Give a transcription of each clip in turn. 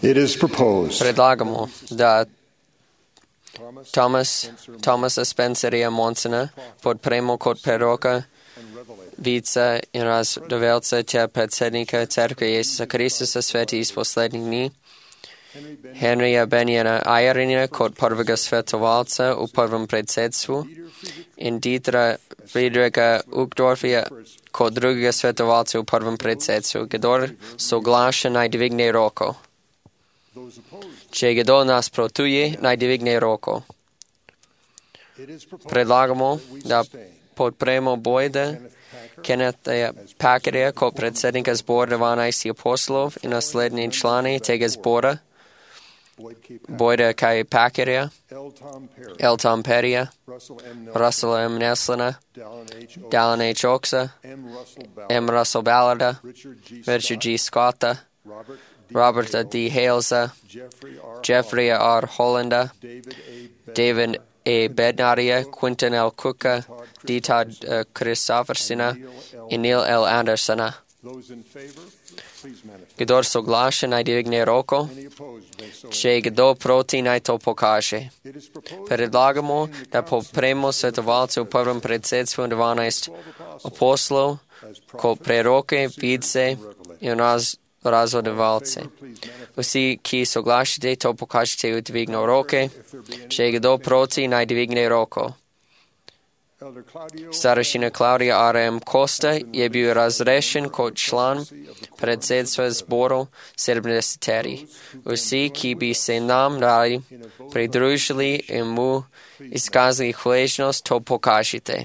It is proposed Predlagamo da Tomasa Spenceria Monsina podpremo kot preroka vica in razdovelca te predsjednika Crkve Isusa Kristusa Sveti iz poslednjih dni, Henrija Benjana Ajerina kot prvega svetovalca u prvom predsjedstvu in Dietra Friedricha Uchtdorfija kot drugega svetovalca u prvom predsjedstvu. Kdor soglaša naj dvigne roko. Če kdo nasprotuje, naj dvigne roko. Predlagamo da podpremo Boyda Kennetha Packerja kot predsjednika zbora 12 apostolov in naslednji člani tega zbora, Boyda K. Packerja, L. Tom Perrya, Russell M. Neslina, Dallin H. Oaksa, M. Russell Ballarda, Richard G. Scotta, Robert D. Halesa, Jeffrey R. Hollanda, David A. Bednaria, Quinton L. Cooka, D. Todd Christoffersona i Neil L. Andersona. Kdor soglaša, naj dvigne roko. Če kdo proti, naj to pokaže. Predlagamo, da podpremo svetovalce v prvem predsedstvu 12 apostolov kot preroke, vice in razvodevalce. Vsi, ki soglašate, to pokažete v dvigno roke. Če kdo proti, naj dvigne roko. Starešina Claudia R.M. Costa je bil razrešen kot član predsedstva zborov 70. Vsi, ki bi se nam radi pridružili in mu izkazali hvaležnost, to pokažite.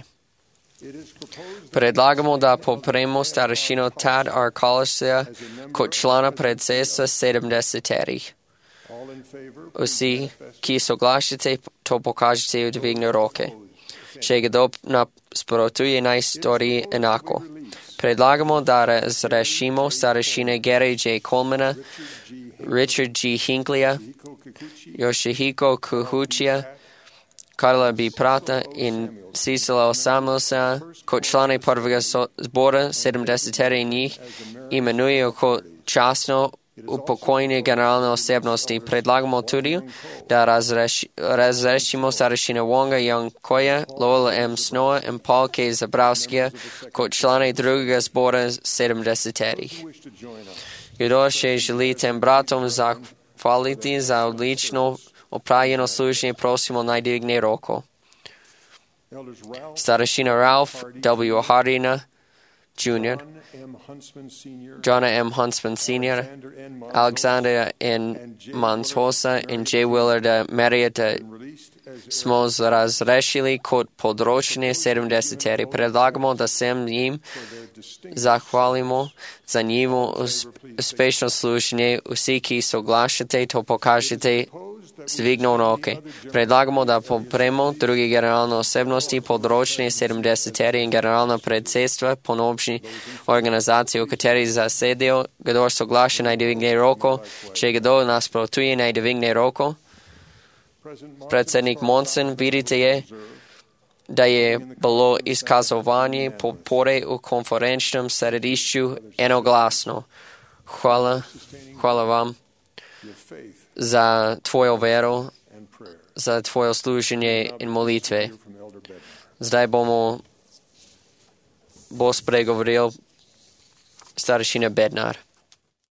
Predlagamo, da podpremo starešino Tad R. Collisja kot člana predsedstva 70. Vsi, ki soglašate, to pokažete v dvigne roke. Če kdo nasprotuje, naj stori enako. Predlagamo, da razrešimo starešine Gary J. Colemana, Richard G. Hinckleyja, Yoshihiko Kuhuchija, Karla B. Prata in Cecila Samuelsa kot člani prvega zbora 70. njih imenujejo kot častno upokojene generalne osebnosti. Predlagamo tudi, da razrešimo starešina Wonga Young Koya, Lola M. Snowa in Paul K. Zabrowskija kot člani drugega zbora 70. Kdo še želi tem bratom zahvaliti za odlično opravljeno služenje, prosimo naj dvigne roko. Starešina Ralph W. Hardina Jr., John M. Huntsman Sr., Alexander N. Mansosa in J. Willard Marriott smo razrešili kot področne 70. Predlagamo, da se jim zahvalimo za njihovo uspešno služenje. Vsi, ki soglašate, to pokažete z dvigno roke. Predlagamo, da podpremo druge generalne osebnosti področne 70. in generalna predsedstva ponovni organizacije, v kateri zasedijo. Kdo soglaša, naj dvigne roko. Če kdo nasprotuje, naj dvigne roko. Predsednik Monson, vidite je, da je bilo izkazovanje podpore v konferenčnem središču enoglasno. Hvala vam za tvojo vero, za tvoje služenje in molitve. Zdaj bo spregovoril starešina Bednar.